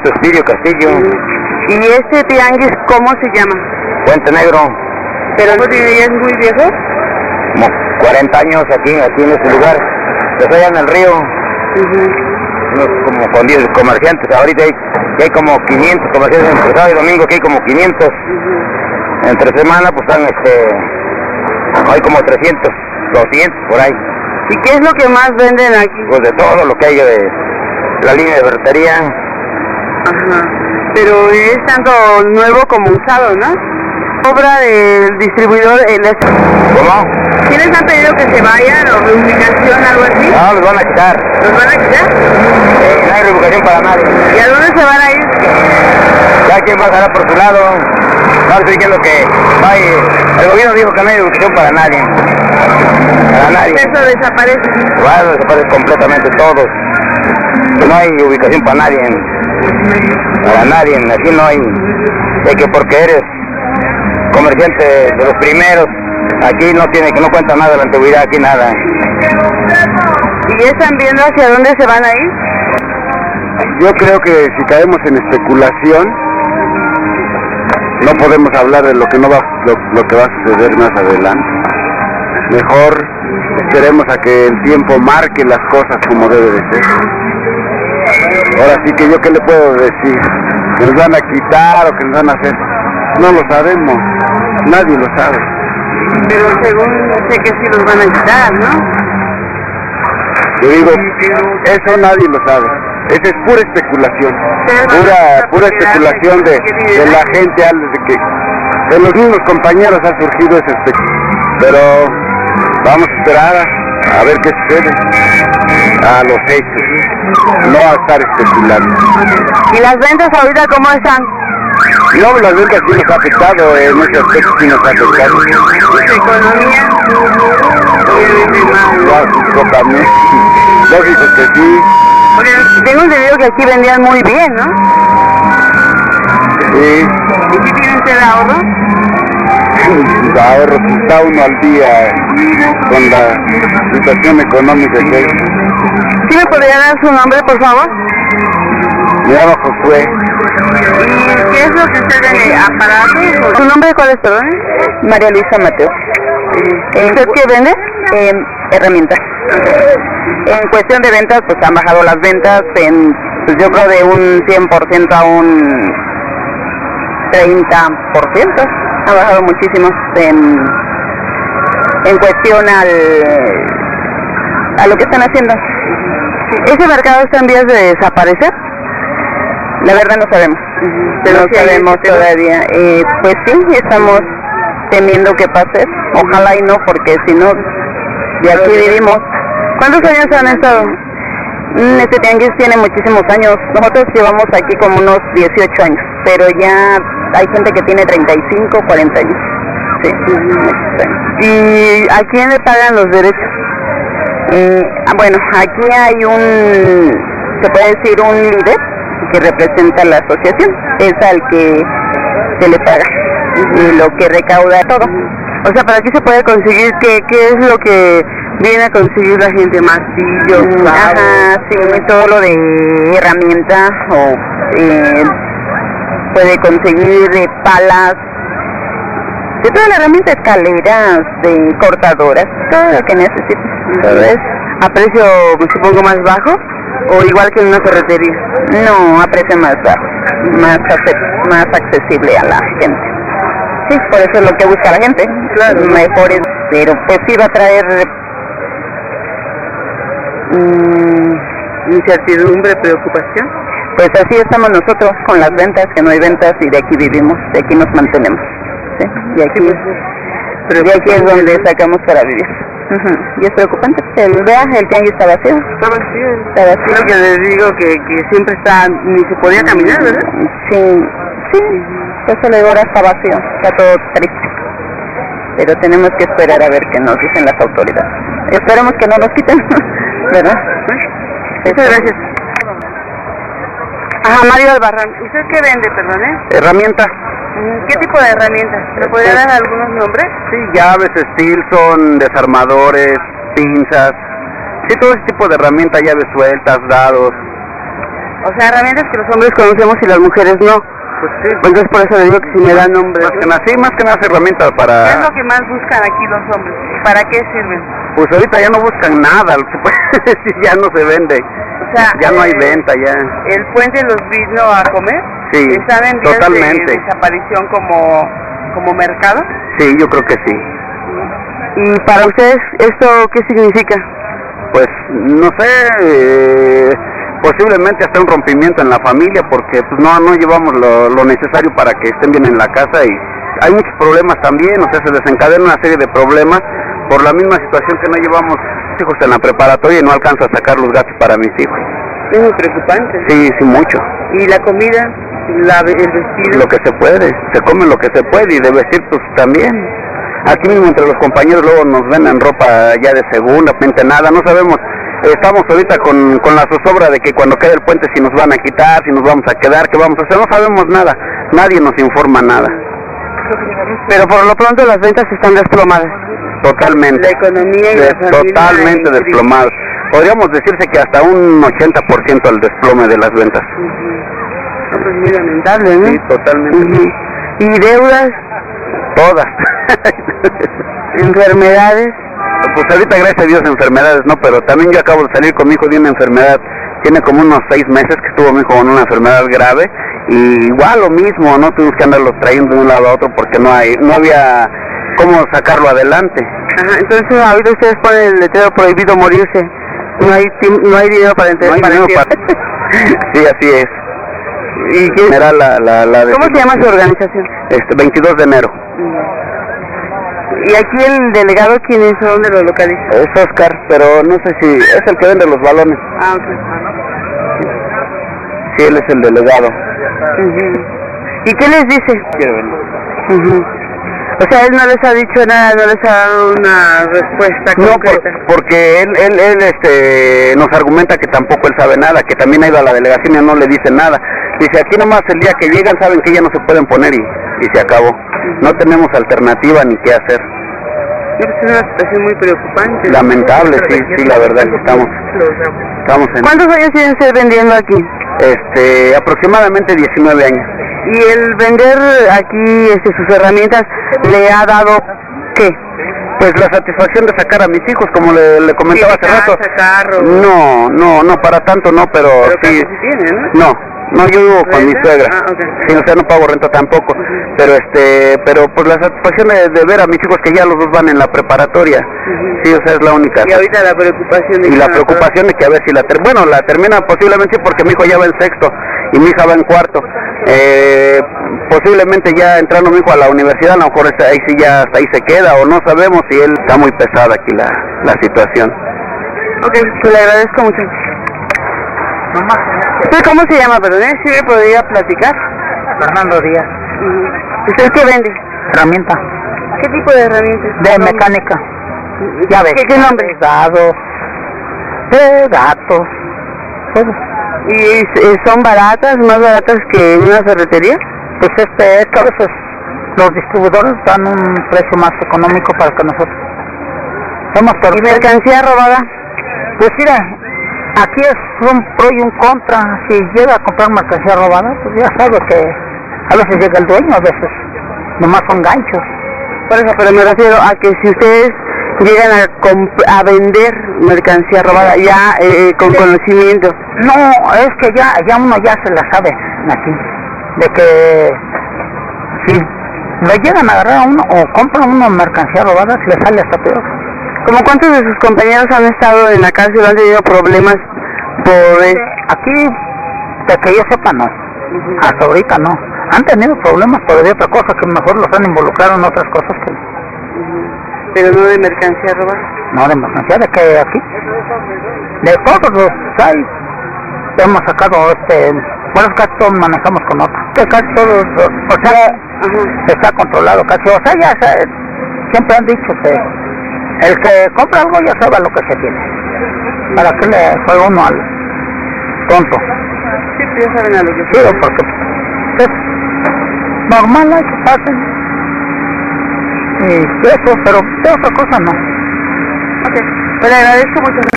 Suspirio Castillo. ¿Y este tianguis cómo se llama? Puente Negro. ¿Pero no tiene, ya es muy viejo? Como 40 años aquí en este lugar. Desde allá en el río. Como con 10 comerciantes. Ahorita hay como 500 comerciantes entre sábado y domingo, que hay como 500. Entre semana pues están hay como 300, 200 por ahí. ¿Y qué es lo que más venden aquí? Pues de todo lo que hay de la línea de berretería. Ajá. Pero es tanto nuevo como usado, ¿no? Obra del distribuidor. ¿Cómo? ¿Quiénes han pedido que se vayan o reubicación, algo así? No, los van a quitar. ¿Los van a quitar? No hay reubicación para nadie. ¿Y a dónde se van a ir? Ya quien pasará por su lado. No estoy diciendo que el gobierno dijo que no hay reubicación para nadie. Para nadie. Eso desaparece. Bueno, desaparece completamente todos. No hay ubicación para nadie. Para nadie. Aquí no hay. De que porque eres comerciante de los primeros, aquí no cuenta nada de la antigüedad, aquí nada. ¿Y están viendo hacia dónde se van a ir? Yo creo que si caemos en especulación, no podemos hablar de lo que va a suceder más adelante. Mejor esperemos a que el tiempo marque las cosas como debe de ser. Ahora sí que yo qué le puedo decir, que nos van a quitar o que nos van a hacer, no lo sabemos, nadie lo sabe. Pero según sé que sí los van a quitar, ¿no? Yo digo, eso nadie lo sabe. Esa es pura especulación, pura especulación de la gente, de los mismos compañeros ha surgido ese especulación. Pero vamos a esperar a ver qué sucede, a los hechos, no a estar especulando. ¿Y las ventas ahorita cómo están? No, las ventas sí nos ha afectado, en ese aspecto sí nos ha afectado. ¿La economía? Obviamente mal. Lógico también, lógico que sí. Porque tengo entendido que aquí vendían muy bien, ¿no? Sí. ¿Y si tienen usted ahorro? Ahorro, si está uno al día con la situación económica que hay. ¿Sí me podría dar su nombre, por favor? Me llamo Josué. ¿Y qué es lo que usted vende? ¿Aparatos? ¿Su nombre cuál es, perdón? María Luisa Mateo. ¿Usted qué vende? Herramientas. En cuestión de ventas, pues han bajado las ventas pues yo creo de un 100% a un 30%. Ha bajado muchísimo en cuestión a lo que están haciendo. ¿Ese mercado está en vías de desaparecer? La verdad no sabemos. Pero no sí sabemos todavía. Pues sí, estamos temiendo que pase. Ojalá y no, porque si no, de aquí vivimos. ¿Cuántos años han estado? Este tianguis tiene muchísimos años. Nosotros llevamos aquí como unos 18 años, pero ya hay gente que tiene 35, 40 años. Sí. ¿Y a quién le pagan los derechos? Bueno, aquí hay se puede decir un líder que representa la asociación, es al que se le paga y lo que recauda todo. O sea, para aquí se puede conseguir, ¿qué es lo que viene a conseguir la gente? Martillos, ajá, sí, todo lo de herramientas o puede conseguir de palas, de toda la herramienta, escaleras, de cortadoras, todo lo que necesite. Todo eso. ¿A precio, supongo, más bajo o igual que en una ferretería? No, a precio más bajo, más accesible a la gente. Sí, por eso es lo que busca la gente, claro, mejores, pero pues sí va a traer incertidumbre, preocupación. Pues así estamos nosotros con las ventas, que no hay ventas y de aquí vivimos, de aquí nos mantenemos, ¿sí? Y aquí, es donde sacamos para vivir. Y es preocupante, el tianguis está vacío. Está vacío. Está vacío. Lo que les digo que siempre está, ni se podía caminar, ¿verdad? Sí, eso le digo, ahora está vacío, está todo triste. Pero tenemos que esperar a ver qué nos dicen las autoridades. Esperemos que no nos quiten, ¿verdad? Muchas gracias. Ajá, Mario Albarrán. ¿Usted qué vende, perdón? Herramientas. ¿Qué tipo de herramientas? ¿Me podría dar algunos nombres? Sí, llaves, Stilson, desarmadores, pinzas. Sí, todo ese tipo de herramientas, llaves sueltas, dados. O sea, herramientas que los hombres conocemos y las mujeres no. Pues sí. Entonces por eso le digo que si me dan nombres. Más que nada herramientas para... ¿Qué es lo que más buscan aquí los hombres? ¿Para qué sirven? Pues ahorita ya no buscan nada, lo que puede decir, ya no se vende. O sea, ya no hay venta, ya. ¿El puente los vino a comer? Sí, ¿Están en vías totalmente. de desaparición como mercado? Sí, yo creo que sí. ¿Y para ustedes esto qué significa? Pues, no sé, posiblemente hasta un rompimiento en la familia, porque pues no llevamos lo necesario para que estén bien en la casa, y hay muchos problemas también, o sea, se desencadena una serie de problemas por la misma situación que no llevamos hijos en la preparatoria y no alcanzo a sacar los gastos para mis hijos. Es muy preocupante. Sí, mucho. ¿Y la comida? ¿El vestido? Lo que se puede, se come lo que se puede, y de vestir pues también. Aquí mismo entre los compañeros luego nos venden ropa ya de segunda, nada, no sabemos. Estamos ahorita con la zozobra de que cuando quede el puente si nos van a quitar, si nos vamos a quedar, qué vamos a hacer, no sabemos nada, nadie nos informa nada. Pero por lo pronto las ventas están desplomadas. Totalmente. La economía y la familia totalmente desplomadas. Podríamos decirse que hasta un 80% el desplome de las ventas. Pues muy lamentable, ¿no? Sí, totalmente. ¿Y deudas? Todas. ¿Enfermedades? Pues ahorita gracias a Dios enfermedades no, pero también yo acabo de salir con mi hijo de una enfermedad, tiene como unos 6 meses que estuvo mi hijo con una enfermedad grave, y igual lo mismo, no tuvimos que andarlos trayendo de un lado a otro porque no había cómo sacarlo adelante. Ajá, entonces ahorita ustedes ponen el letrero prohibido morirse, no hay dinero para entrar. Sí, así es. ¿Y qué era ¿Cómo se llama su organización? 22 de enero. ¿Y aquí el delegado quién es? ¿Dónde lo localiza? Es Oscar, pero no sé si es el que vende los balones. Ah, ok. Sí, él es el delegado. ¿Y qué les dice? Quiero verlo. O sea, él no les ha dicho nada, no les ha dado una respuesta concreta. No, porque él nos argumenta que tampoco él sabe nada, que también ha ido a la delegación y no le dice nada. Dice, aquí nomás el día que llegan saben que ya no se pueden poner y se acabó. No tenemos alternativa ni qué hacer. Es una situación muy preocupante. Lamentable, sí, la verdad que estamos en... ¿Cuántos años tienen ustedes vendiendo aquí? Aproximadamente 19 años. ¿Y el vender aquí sus herramientas le ha dado qué? Pues la satisfacción de sacar a mis hijos, como le comentaba hace rato. Carro. No, para tanto no, pero sí. Sí tiene, ¿no? No, yo vivo con mi suegra. Ah, okay. Sí, o sea, no pago renta tampoco. Pero pues la satisfacción de ver a mis hijos que ya los dos van en la preparatoria. Sí, o sea, es la única. Y ahorita la preocupación de y la preocupación de que a ver si la termina posiblemente porque mi hijo ya va en 6º y mi hija va en 4º. Posiblemente ya entrando mi hijo a la universidad, a lo mejor ahí sí ya hasta ahí se queda, o no sabemos si él está muy pesada aquí la situación. Ok, pues le agradezco mucho. ¿Usted cómo se llama, perdón? ¿Sí me podría platicar? Fernando Díaz. ¿Usted qué vende? Herramienta. ¿Qué tipo de herramientas? De mecánica. Ya ves. ¿Qué nombre? Dados. Gatos. Todo. ¿Y son baratas, más baratas que en una ferretería? Pues es que a veces los distribuidores dan un precio más económico para que nosotros. ¿Y mercancía robada? Pues mira, aquí es un pro y un contra. Si llega a comprar mercancía robada, pues ya sabe que a veces llega el dueño, a veces nomás son ganchos. Por eso, pero me refiero a que si ustedes llegan a vender mercancía robada ya con conocimiento. No, es que ya uno ya se la sabe aquí, de que si le llegan a agarrar a uno o compran uno mercancía robada, le sale hasta peor. ¿Cómo cuántos de sus compañeros han estado en la cárcel o han tenido problemas por eso? Aquí, de que yo sepa, no. Hasta ahorita no. Han tenido problemas por de otra cosa, que mejor los han involucrado en otras cosas que... Pero no de mercancía robada. No, de mercancía, de que aquí. De todos los hay. Hemos sacado bueno, casi todos manejamos con otro. Que casi todos, o sea, está controlado casi. O sea, ya siempre han dicho que el que compra algo ya sabe lo que se tiene. ¿Para qué le juega uno al tonto? Sí, pues ya saben a lo que sí, porque es normal, hay que pasen. Y eso, pero de otra cosa no. Ok, pues le agradezco mucho.